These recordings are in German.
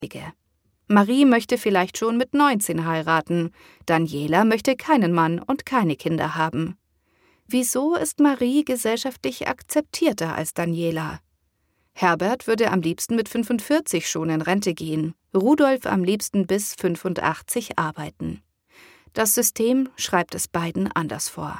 Marie möchte vielleicht schon mit 19 heiraten. Daniela möchte keinen Mann und keine Kinder haben. Wieso ist Marie gesellschaftlich akzeptierter als Daniela? Herbert würde am liebsten mit 45 schon in Rente gehen, Rudolf am liebsten bis 85 arbeiten. Das System schreibt es beiden anders vor.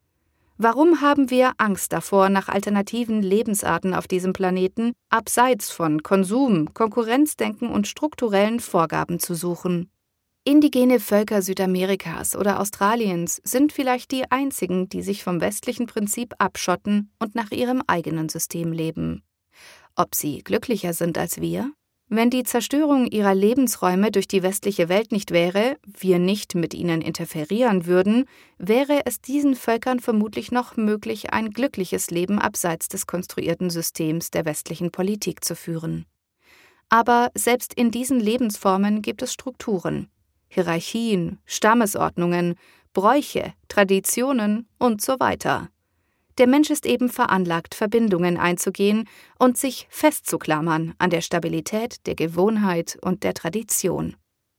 Warum haben wir Angst davor, nach alternativen Lebensarten auf diesem Planeten abseits von Konsum, Konkurrenzdenken und strukturellen Vorgaben zu suchen? Indigene Völker Südamerikas oder Australiens sind vielleicht die einzigen, die sich vom westlichen Prinzip abschotten und nach ihrem eigenen System leben. Ob sie glücklicher sind als wir? Wenn die Zerstörung ihrer Lebensräume durch die westliche Welt nicht wäre, wir nicht mit ihnen interferieren würden, wäre es diesen Völkern vermutlich noch möglich, ein glückliches Leben abseits des konstruierten Systems der westlichen Politik zu führen. Aber selbst in diesen Lebensformen gibt es Strukturen, Hierarchien, Stammesordnungen, Bräuche, Traditionen und so weiter. Der Mensch ist eben veranlagt, Verbindungen einzugehen und sich festzuklammern an der Stabilität, der Gewohnheit und der Tradition.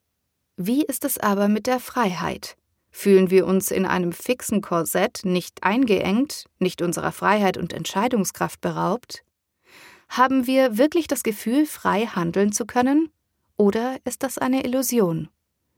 Wie ist es aber mit der Freiheit? Fühlen wir uns in einem fixen Korsett nicht eingeengt, nicht unserer Freiheit und Entscheidungskraft beraubt? Haben wir wirklich das Gefühl, frei handeln zu können? Oder ist das eine Illusion?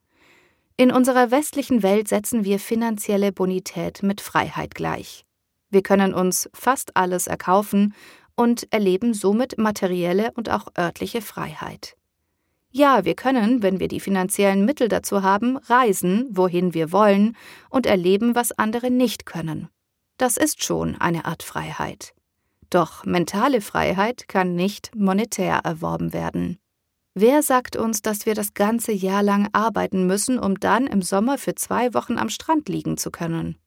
In unserer westlichen Welt setzen wir finanzielle Bonität mit Freiheit gleich. Wir können uns fast alles erkaufen und erleben somit materielle und auch örtliche Freiheit. Ja, wir können, wenn wir die finanziellen Mittel dazu haben, reisen, wohin wir wollen, und erleben, was andere nicht können. Das ist schon eine Art Freiheit. Doch mentale Freiheit kann nicht monetär erworben werden. Wer sagt uns, dass wir das ganze Jahr lang arbeiten müssen, um dann im Sommer für 2 Wochen am Strand liegen zu können?